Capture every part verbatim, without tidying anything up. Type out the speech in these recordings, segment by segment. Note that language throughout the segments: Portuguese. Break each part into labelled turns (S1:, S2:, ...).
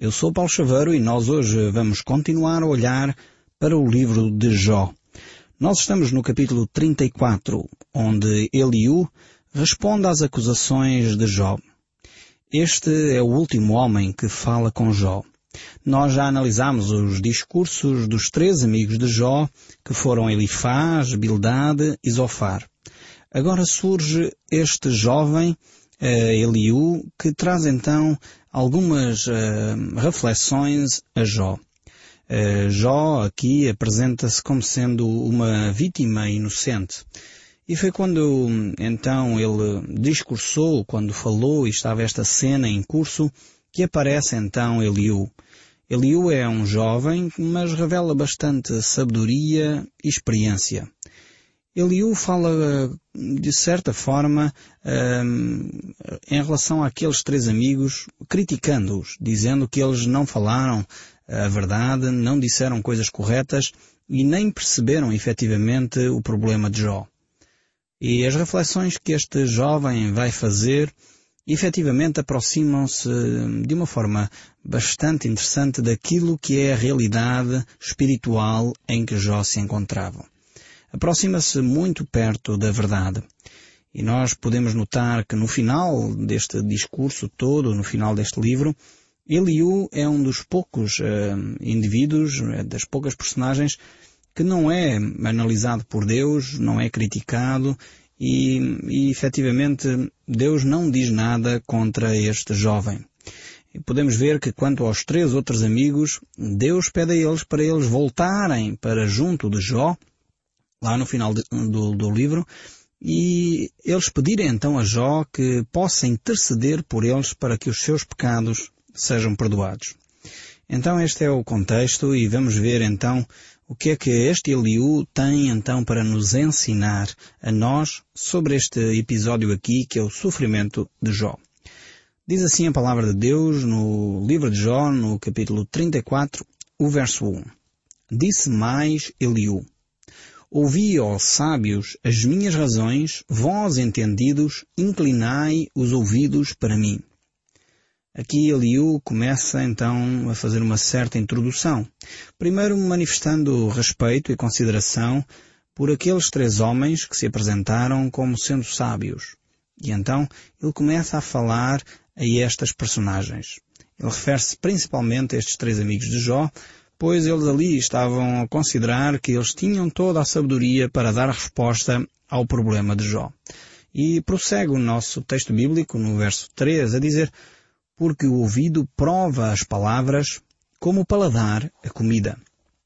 S1: Eu sou Paulo Chaveiro e nós hoje vamos continuar a olhar para o livro de Jó. Nós estamos no capítulo trinta e quatro, onde Eliú responde às acusações de Jó. Este é o último homem que fala com Jó. Nós já analisámos os discursos dos três amigos de Jó, que foram Elifaz, Bildade e Zofar. Agora surge este jovem, uh, Eliú, que traz então algumas uh, reflexões a Jó. Uh, Jó aqui apresenta-se como sendo uma vítima inocente. E foi quando então ele discursou, quando falou e estava esta cena em curso, que aparece então Eliú. Eliú é um jovem, mas revela bastante sabedoria e experiência. Eliú fala, de certa forma, um, em relação àqueles três amigos, criticando-os, dizendo que eles não falaram a verdade, não disseram coisas corretas e nem perceberam efetivamente o problema de Jó. E as reflexões que este jovem vai fazer efetivamente aproximam-se de uma forma bastante interessante daquilo que é a realidade espiritual em que Jó se encontrava. Aproxima-se muito perto da verdade. E nós podemos notar que no final deste discurso todo, no final deste livro, Eliú é um dos poucos uh, indivíduos, das poucas personagens que não é analisado por Deus, não é criticado e, e efetivamente Deus não diz nada contra este jovem. E podemos ver que quanto aos três outros amigos, Deus pede a eles para eles voltarem para junto de Jó, lá no final de, do, do livro, e eles pedirem então a Jó que possa interceder por eles para que os seus pecados sejam perdoados. Então este é o contexto e vamos ver então o que é que este Eliú tem então para nos ensinar a nós sobre este episódio aqui que é o sofrimento de Jó. Diz assim a palavra de Deus no livro de Jó, no capítulo trinta e quatro, o verso um. Disse mais Eliú: Ouvi, ó sábios, as minhas razões, vós entendidos, inclinai os ouvidos para mim. Aqui Eliú começa então a fazer uma certa introdução. Primeiro manifestando respeito e consideração por aqueles três homens que se apresentaram como sendo sábios. E então ele começa a falar a estas personagens. Ele refere-se principalmente a estes três amigos de Jó, pois eles ali estavam a considerar que eles tinham toda a sabedoria para dar resposta ao problema de Jó. E prossegue o nosso texto bíblico no verso três a dizer: Porque o ouvido prova as palavras, como o paladar a comida.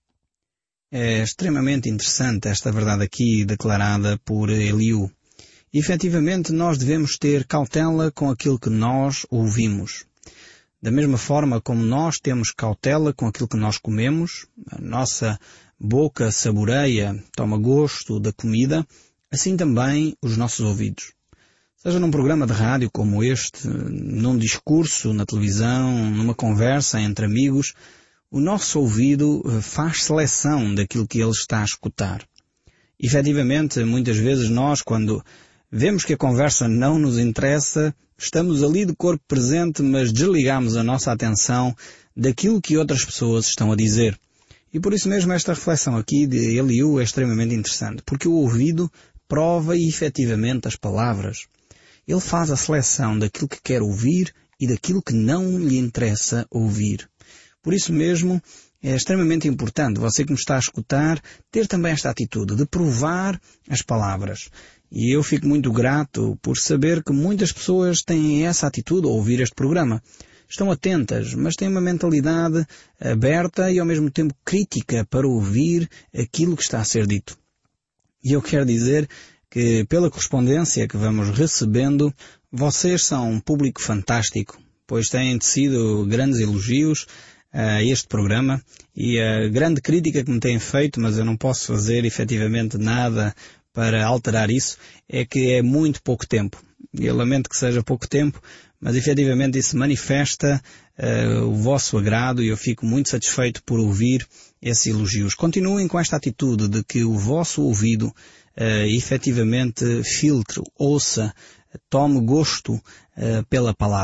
S1: É extremamente interessante esta verdade aqui declarada por Eliú. E, efetivamente, nós devemos ter cautela com aquilo que nós ouvimos. Da mesma forma como nós temos cautela com aquilo que nós comemos, a nossa boca saboreia, toma gosto da comida, assim também os nossos ouvidos. Seja num programa de rádio como este, num discurso na televisão, numa conversa entre amigos, o nosso ouvido faz seleção daquilo que ele está a escutar. Efetivamente, muitas vezes nós, quando vemos que a conversa não nos interessa, estamos ali de corpo presente, mas desligamos a nossa atenção daquilo que outras pessoas estão a dizer. E por isso mesmo esta reflexão aqui de Eliú é extremamente interessante, porque o ouvido prova efetivamente as palavras. Ele faz a seleção daquilo que quer ouvir e daquilo que não lhe interessa ouvir. Por isso mesmo, é extremamente importante, você que me está a escutar, ter também esta atitude de provar as palavras. E eu fico muito grato por saber que muitas pessoas têm essa atitude ao ouvir este programa. Estão atentas, mas têm uma mentalidade aberta e ao mesmo tempo crítica para ouvir aquilo que está a ser dito. E eu quero dizer que pela correspondência que vamos recebendo, vocês são um público fantástico, pois têm tecido grandes elogios a este programa e a grande crítica que me têm feito, mas eu não posso fazer efetivamente nada para alterar isso, é que é muito pouco tempo. Eu lamento que seja pouco tempo, mas efetivamente isso manifesta uh, o vosso agrado e eu fico muito satisfeito por ouvir esses elogios. Continuem com esta atitude de que o vosso ouvido uh, efetivamente filtre, ouça, tome gosto uh, pela palavra.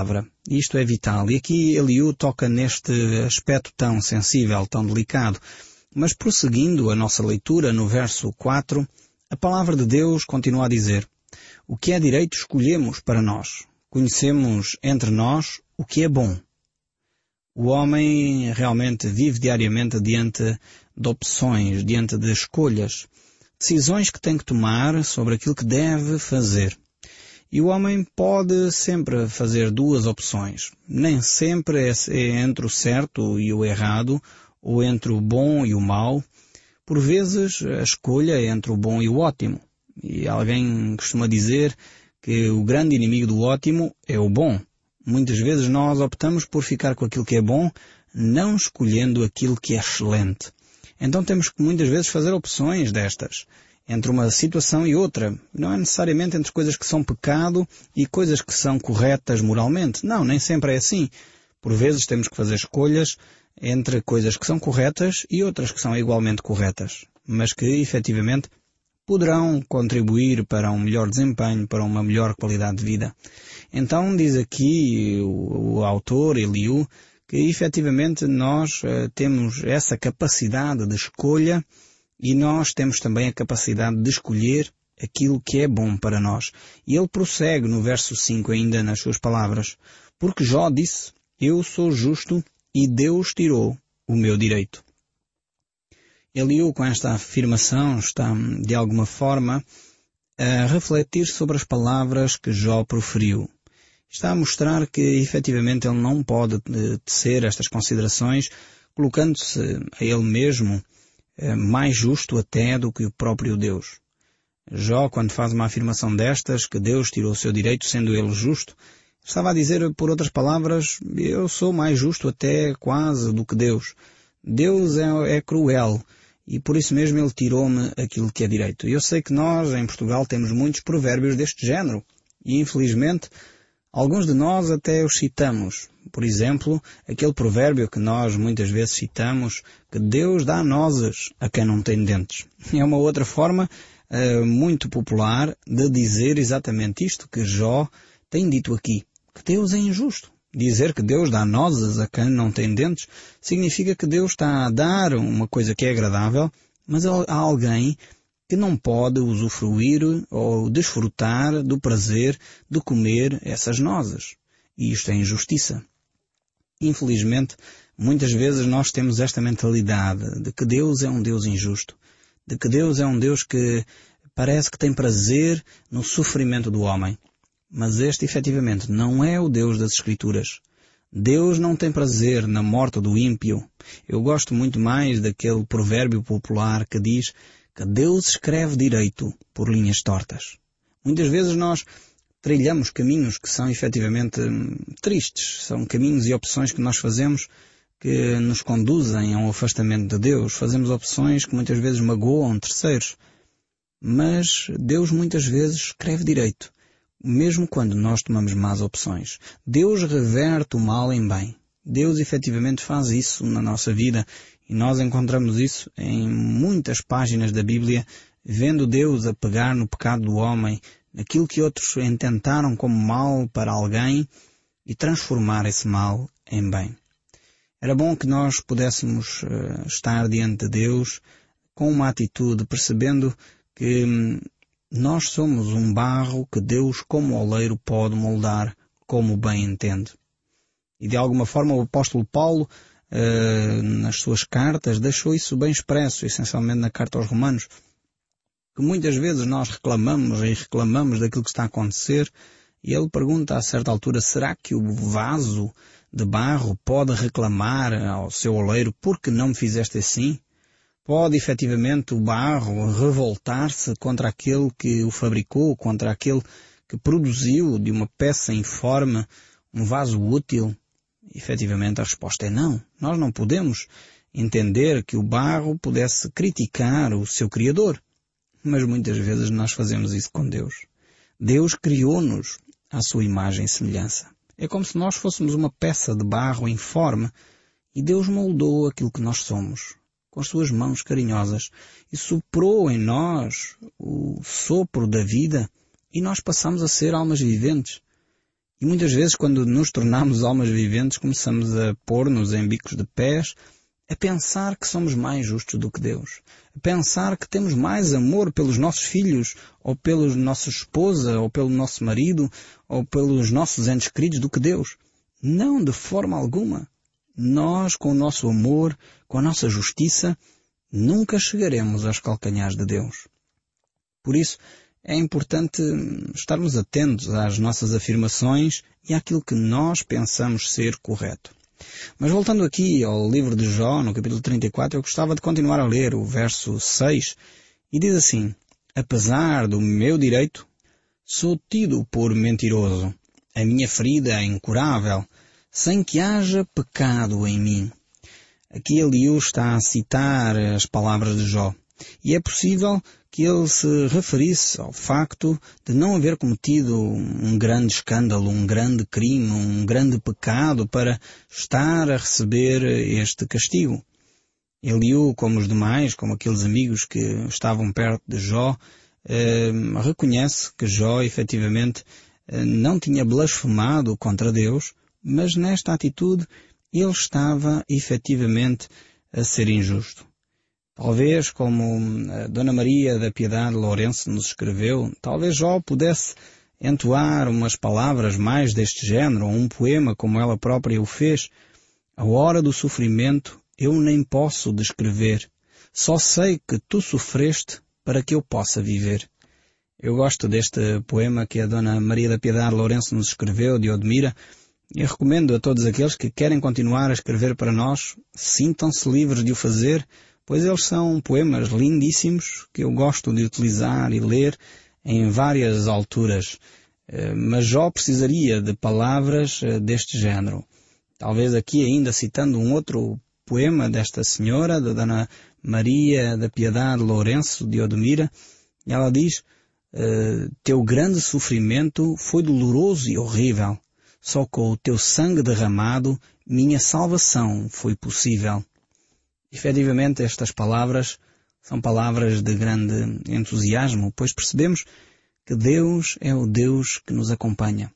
S1: Isto é vital. E aqui Eliú toca neste aspecto tão sensível, tão delicado. Mas prosseguindo a nossa leitura no verso quatro, a palavra de Deus continua a dizer: o que é direito escolhemos para nós. Conhecemos entre nós o que é bom. O homem realmente vive diariamente diante de opções, diante de escolhas, decisões que tem que tomar sobre aquilo que deve fazer. E o homem pode sempre fazer duas opções. Nem sempre é entre o certo e o errado, ou entre o bom e o mau. Por vezes a escolha é entre o bom e o ótimo. E alguém costuma dizer que o grande inimigo do ótimo é o bom. Muitas vezes nós optamos por ficar com aquilo que é bom, não escolhendo aquilo que é excelente. Então temos que muitas vezes fazer opções destas, entre uma situação e outra. Não é necessariamente entre coisas que são pecado e coisas que são corretas moralmente. Não, nem sempre é assim. Por vezes temos que fazer escolhas entre coisas que são corretas e outras que são igualmente corretas, mas que efetivamente poderão contribuir para um melhor desempenho, para uma melhor qualidade de vida. Então diz aqui o, o autor, Eliú, que efetivamente nós uh, temos essa capacidade de escolha e nós temos também a capacidade de escolher aquilo que é bom para nós. E ele prossegue no verso cinco ainda nas suas palavras: porque Jó disse, eu sou justo e Deus tirou o meu direito. Eliú, com esta afirmação, está de alguma forma a refletir sobre as palavras que Jó proferiu. Está a mostrar que efetivamente ele não pode tecer estas considerações colocando-se a ele mesmo mais justo até do que o próprio Deus. Jó, quando faz uma afirmação destas, que Deus tirou o seu direito sendo ele justo, estava a dizer, por outras palavras, eu sou mais justo até quase do que Deus. Deus é, é cruel e por isso mesmo ele tirou-me aquilo que é direito. E eu sei que nós, em Portugal, temos muitos provérbios deste género e, infelizmente, alguns de nós até os citamos. Por exemplo, aquele provérbio que nós muitas vezes citamos, que Deus dá nozes a quem não tem dentes. É uma outra forma uh, muito popular de dizer exatamente isto que Jó tem dito aqui, que Deus é injusto. Dizer que Deus dá nozes a quem não tem dentes significa que Deus está a dar uma coisa que é agradável, mas há alguém que não pode usufruir ou desfrutar do prazer de comer essas nozes. E isto é injustiça. Infelizmente, muitas vezes nós temos esta mentalidade de que Deus é um Deus injusto, de que Deus é um Deus que parece que tem prazer no sofrimento do homem. Mas este, efetivamente, não é o Deus das Escrituras. Deus não tem prazer na morte do ímpio. Eu gosto muito mais daquele provérbio popular que diz que Deus escreve direito por linhas tortas. Muitas vezes nós trilhamos caminhos que são efetivamente tristes. São caminhos e opções que nós fazemos que nos conduzem a um afastamento de Deus. Fazemos opções que muitas vezes magoam terceiros. Mas Deus muitas vezes escreve direito, mesmo quando nós tomamos más opções. Deus reverte o mal em bem. Deus efetivamente faz isso na nossa vida e nós encontramos isso em muitas páginas da Bíblia, vendo Deus a pegar no pecado do homem, naquilo que outros intentaram como mal para alguém e transformar esse mal em bem. Era bom que nós pudéssemos uh, estar diante de Deus com uma atitude, percebendo que hum, nós somos um barro que Deus, como oleiro, pode moldar como bem entende. E de alguma forma o apóstolo Paulo, uh, nas suas cartas, deixou isso bem expresso, essencialmente na carta aos Romanos, que muitas vezes nós reclamamos e reclamamos daquilo que está a acontecer, e ele pergunta a certa altura, será que o vaso de barro pode reclamar ao seu oleiro, por que não me fizeste assim? Pode efetivamente o barro revoltar-se contra aquele que o fabricou, contra aquele que produziu de uma peça informe um vaso útil? Efetivamente a resposta é não. Nós não podemos entender que o barro pudesse criticar o seu Criador. Mas muitas vezes nós fazemos isso com Deus. Deus criou-nos à sua imagem e semelhança. É como se nós fôssemos uma peça de barro informe e Deus moldou aquilo que nós somos com as suas mãos carinhosas e soprou em nós o sopro da vida e nós passamos a ser almas viventes. E muitas vezes, quando nos tornamos almas viventes, começamos a pôr-nos em bicos de pés, a pensar que somos mais justos do que Deus, a pensar que temos mais amor pelos nossos filhos, ou pela nossa esposa, ou pelo nosso marido, ou pelos nossos entes queridos do que Deus. Não, de forma alguma. Nós, com o nosso amor, com a nossa justiça, nunca chegaremos aos calcanhares de Deus. Por isso, é importante estarmos atentos às nossas afirmações e àquilo que nós pensamos ser correto. Mas voltando aqui ao livro de Jó, no capítulo trinta e quatro, eu gostava de continuar a ler o verso seis, e diz assim: apesar do meu direito, sou tido por mentiroso. A minha ferida é incurável, sem que haja pecado em mim. Aqui Eliú está a citar as palavras de Jó. E é possível que ele se referisse ao facto de não haver cometido um grande escândalo, um grande crime, um grande pecado para estar a receber este castigo. Eliú, como os demais, como aqueles amigos que estavam perto de Jó, eh, reconhece que Jó efetivamente eh, não tinha blasfemado contra Deus, mas nesta atitude ele estava efetivamente a ser injusto. Talvez, como a Dona Maria da Piedade Lourenço nos escreveu, talvez Jó pudesse entoar umas palavras mais deste género, ou um poema como ela própria o fez. A hora do sofrimento eu nem posso descrever, só sei que tu sofreste para que eu possa viver. Eu gosto deste poema que a Dona Maria da Piedade Lourenço nos escreveu, de Odmira, e recomendo a todos aqueles que querem continuar a escrever para nós, sintam-se livres de o fazer, pois eles são poemas lindíssimos que eu gosto de utilizar e ler em várias alturas. Mas Jó precisaria de palavras deste género. Talvez aqui ainda citando um outro poema desta senhora, da Dona Maria da Piedade Lourenço de Odmira, ela diz: teu grande sofrimento foi doloroso e horrível, só com o teu sangue derramado minha salvação foi possível. Efetivamente, estas palavras são palavras de grande entusiasmo, pois percebemos que Deus é o Deus que nos acompanha.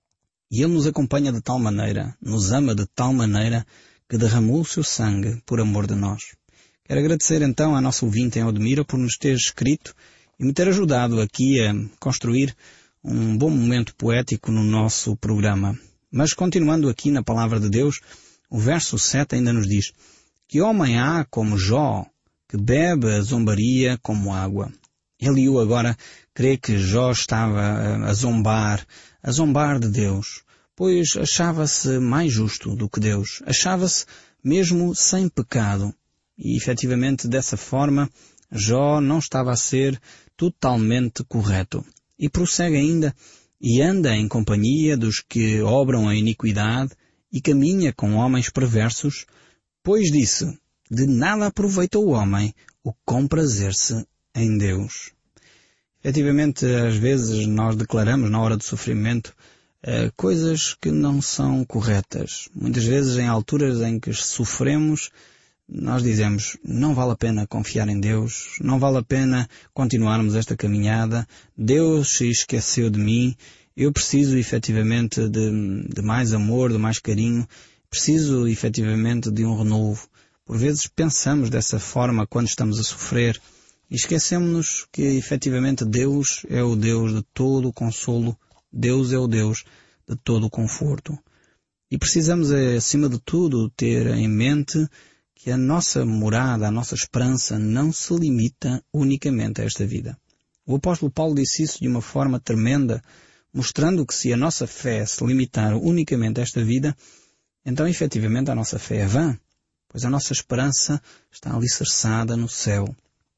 S1: E Ele nos acompanha de tal maneira, nos ama de tal maneira, que derramou o seu sangue por amor de nós. Quero agradecer então à nossa ouvinte em Odmira por nos ter escrito e me ter ajudado aqui a construir um bom momento poético no nosso programa. Mas continuando aqui na Palavra de Deus, o verso sete ainda nos diz: que homem há como Jó, que bebe a zombaria como água. Eliú agora crê que Jó estava a zombar, a zombar de Deus, pois achava-se mais justo do que Deus, achava-se mesmo sem pecado. E efetivamente dessa forma Jó não estava a ser totalmente correto. E prossegue ainda: e anda em companhia dos que obram a iniquidade e caminha com homens perversos, pois disse: de nada aproveita o homem o comprazer-se em Deus. Efetivamente, às vezes nós declaramos na hora do sofrimento eh, coisas que não são corretas. Muitas vezes em alturas em que sofremos, nós dizemos: não vale a pena confiar em Deus, não vale a pena continuarmos esta caminhada, Deus se esqueceu de mim, eu preciso efetivamente de, de mais amor, de mais carinho, preciso efetivamente de um renovo. Por vezes pensamos dessa forma quando estamos a sofrer e esquecemos-nos que efetivamente Deus é o Deus de todo o consolo, Deus é o Deus de todo o conforto. E precisamos, acima de tudo, ter em mente que a nossa morada, a nossa esperança não se limita unicamente a esta vida. O apóstolo Paulo disse isso de uma forma tremenda, mostrando que se a nossa fé se limitar unicamente a esta vida, então efetivamente a nossa fé é vã, pois a nossa esperança está alicerçada no céu.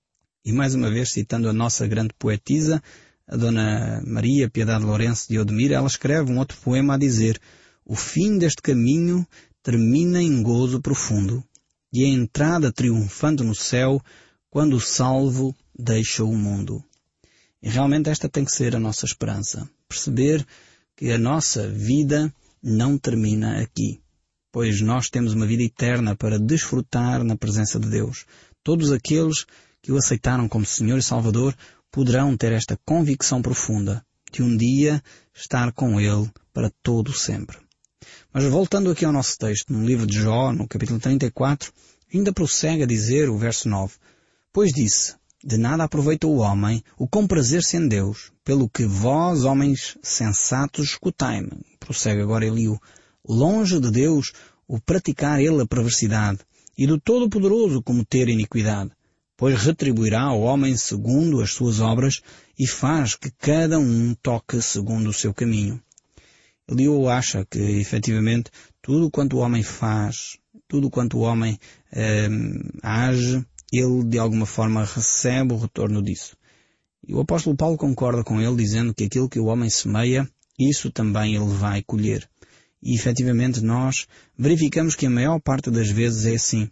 S1: E mais uma vez, citando a nossa grande poetisa, a Dona Maria Piedade Lourenço de Odmira, ela escreve um outro poema a dizer: o fim deste caminho termina em gozo profundo, e a entrada triunfante no céu, quando o salvo deixa o mundo. E realmente esta tem que ser a nossa esperança. Perceber que a nossa vida não termina aqui, pois nós temos uma vida eterna para desfrutar na presença de Deus. Todos aqueles que o aceitaram como Senhor e Salvador poderão ter esta convicção profunda de um dia estar com Ele para todo sempre. Mas voltando aqui ao nosso texto, no livro de Jó, no capítulo trinta e quatro, ainda prossegue a dizer o verso nove. Pois disse, de nada aproveita o homem o comprazer-se em Deus, pelo que vós, homens sensatos, escutai-me. Prossegue agora Eliú. Longe de Deus o praticar ele a perversidade, e do Todo-Poderoso cometer iniquidade, pois retribuirá ao homem segundo as suas obras e faz que cada um toque segundo o seu caminho. Eliú acha que, efetivamente, tudo quanto o homem faz, tudo quanto o homem eh, age, ele de alguma forma recebe o retorno disso. E o apóstolo Paulo concorda com ele, dizendo que aquilo que o homem semeia, isso também ele vai colher. E efetivamente nós verificamos que a maior parte das vezes é assim.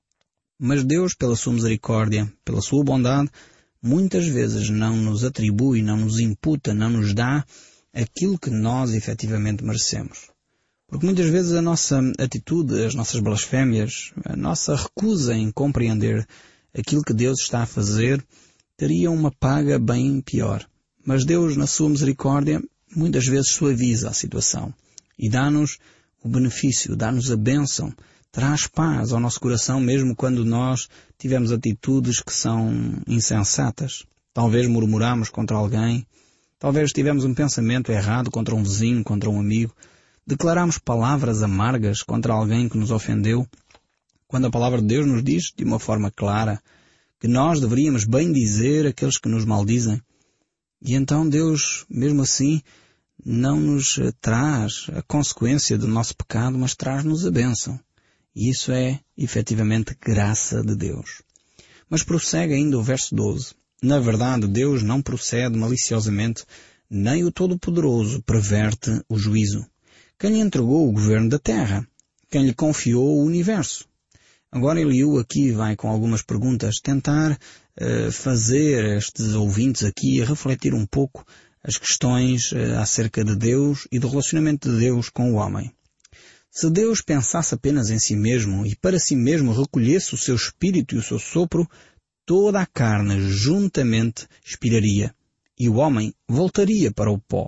S1: Mas Deus, pela sua misericórdia, pela sua bondade, muitas vezes não nos atribui, não nos imputa, não nos dá aquilo que nós efetivamente merecemos. Porque muitas vezes a nossa atitude, as nossas blasfémias, a nossa recusa em compreender aquilo que Deus está a fazer, teria uma paga bem pior. Mas Deus, na sua misericórdia, muitas vezes suaviza a situação e dá-nos o benefício, dá-nos a bênção, traz paz ao nosso coração mesmo quando nós tivemos atitudes que são insensatas. Talvez murmuramos contra alguém, talvez tivemos um pensamento errado contra um vizinho, contra um amigo, declaramos palavras amargas contra alguém que nos ofendeu, quando a palavra de Deus nos diz de uma forma clara que nós deveríamos bem dizer aqueles que nos maldizem. E então Deus, mesmo assim, não nos traz a consequência do nosso pecado, mas traz-nos a bênção. E isso é, efetivamente, graça de Deus. Mas prossegue ainda o verso doze. Na verdade, Deus não procede maliciosamente, nem o Todo-Poderoso perverte o juízo. Quem lhe entregou o governo da terra? Quem lhe confiou o universo? Agora Eliú aqui vai com algumas perguntas tentar uh, fazer estes ouvintes aqui refletir um pouco as questões uh, acerca de Deus e do relacionamento de Deus com o homem. Se Deus pensasse apenas em si mesmo e para si mesmo recolhesse o seu espírito e o seu sopro, toda a carne juntamente expiraria e o homem voltaria para o pó.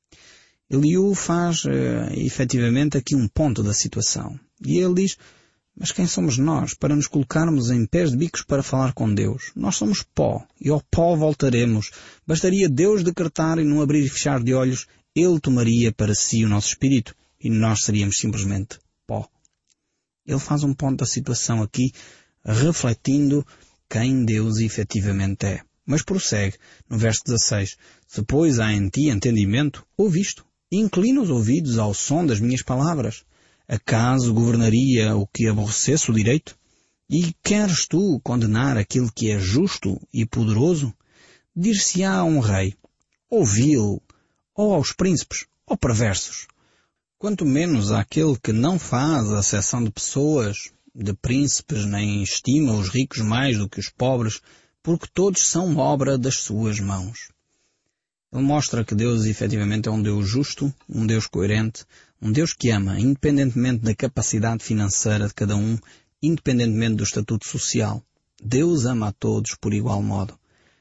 S1: Eliú faz uh, efetivamente aqui um ponto da situação. E ele diz, mas quem somos nós para nos colocarmos em pés de bicos para falar com Deus? Nós somos pó e ao pó voltaremos. Bastaria Deus decretar e num abrir e fechar de olhos, Ele tomaria para si o nosso espírito e nós seríamos simplesmente pó. Ele faz um ponto da situação aqui, refletindo quem Deus efetivamente é. Mas prossegue no verso dezasseis. Se pois há em ti entendimento, ouviste, inclina os ouvidos ao som das minhas palavras. Acaso governaria o que aborrecesse o direito? E queres tu condenar aquele que é justo e poderoso? Dir-se-á a um rei, ou vil, ou aos príncipes, ou perversos. Quanto menos àquele que não faz a acepção de pessoas, de príncipes, nem estima os ricos mais do que os pobres, porque todos são obra das suas mãos. Ele mostra que Deus efetivamente é um Deus justo, um Deus coerente, um Deus que ama, independentemente da capacidade financeira de cada um, independentemente do estatuto social. Deus ama a todos por igual modo.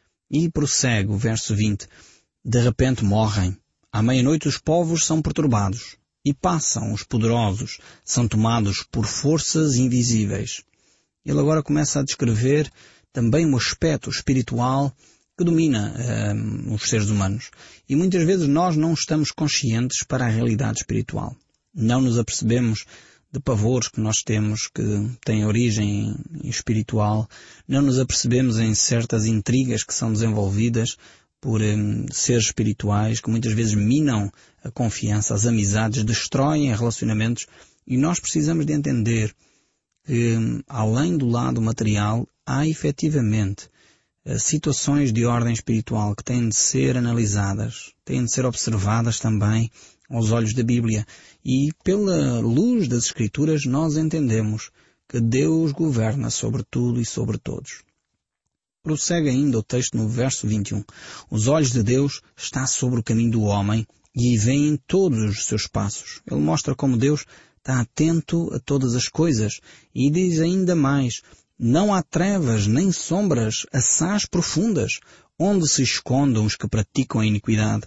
S1: E prossegue o verso vinte. De repente morrem. À meia-noite os povos são perturbados. E passam os poderosos, são tomados por forças invisíveis. Ele agora começa a descrever também um aspecto espiritual que domina uh, os seres humanos. E muitas vezes nós não estamos conscientes para a realidade espiritual. Não nos apercebemos de pavores que nós temos que têm origem espiritual. Não nos apercebemos em certas intrigas que são desenvolvidas por um, seres espirituais que muitas vezes minam a confiança, as amizades, destroem relacionamentos. E nós precisamos de entender que, um, além do lado material, há efetivamente situações de ordem espiritual que têm de ser analisadas, têm de ser observadas também aos olhos da Bíblia. E pela luz das Escrituras nós entendemos que Deus governa sobre tudo e sobre todos. Prossegue ainda o texto no verso vinte e um. Os olhos de Deus estão sobre o caminho do homem e veem todos os seus passos. Ele mostra como Deus está atento a todas as coisas e diz ainda mais: não há trevas nem sombras assaz profundas, onde se escondam os que praticam a iniquidade,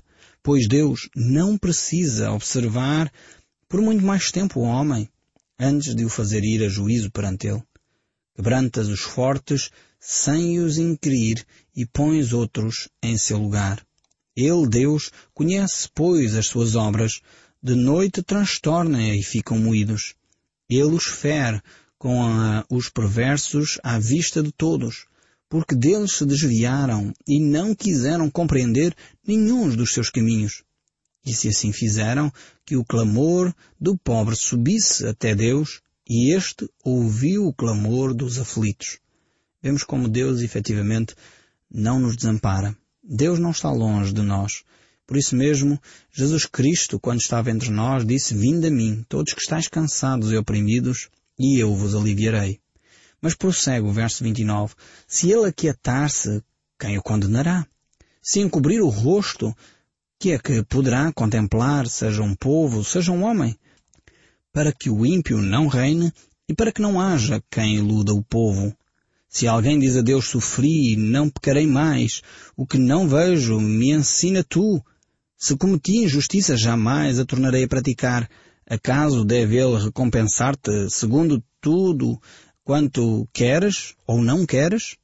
S1: pois Deus não precisa observar por muito mais tempo o homem antes de o fazer ir a juízo perante ele. Quebrantas os fortes sem os inquirir e pões outros em seu lugar. Ele, Deus, conhece, pois, as suas obras, de noite transtorna e ficam moídos. Ele os fere com a, os perversos à vista de todos, porque deles se desviaram e não quiseram compreender nenhum dos seus caminhos. E se assim fizeram, que o clamor do pobre subisse até Deus, e este ouviu o clamor dos aflitos. Vemos como Deus, efetivamente, não nos desampara. Deus não está longe de nós. Por isso mesmo, Jesus Cristo, quando estava entre nós, disse: vinde a mim, todos que estáis cansados e oprimidos, e eu vos aliviarei. Mas prossegue o verso vinte e nove. Se ele aquietar-se, quem o condenará? Se encobrir o rosto, que é que poderá contemplar, seja um povo, seja um homem? Para que o ímpio não reine e para que não haja quem iluda o povo. Se alguém diz a Deus: sofri, não pecarei mais, o que não vejo, me ensina tu. Se cometi injustiça, jamais a tornarei a praticar. Acaso deve ele recompensar-te segundo tudo quanto queres ou não queres?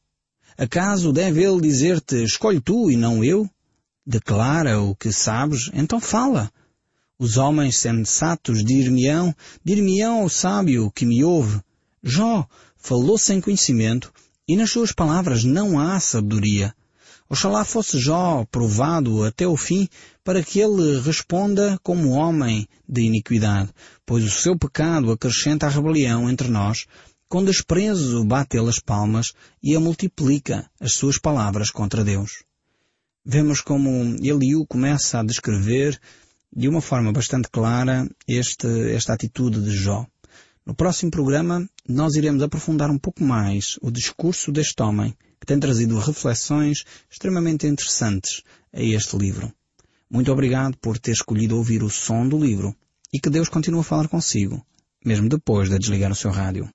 S1: Acaso deve ele dizer-te: escolhe tu e não eu? Declara o que sabes, então fala. Os homens sensatos dir-me-ão, dir-me-ão ao sábio que me ouve: Jó falou sem conhecimento, e nas suas palavras não há sabedoria. Oxalá fosse Jó provado até o fim, para que ele responda como homem de iniquidade, pois o seu pecado acrescenta a rebelião entre nós, com desprezo bate ele as palmas e a multiplica as suas palavras contra Deus. Vemos como Eliú começa a descrever de uma forma bastante clara este, esta atitude de Jó. No próximo programa, nós iremos aprofundar um pouco mais o discurso deste homem, que tem trazido reflexões extremamente interessantes a este livro. Muito obrigado por ter escolhido ouvir o som do livro e que Deus continue a falar consigo, mesmo depois de desligar o seu rádio.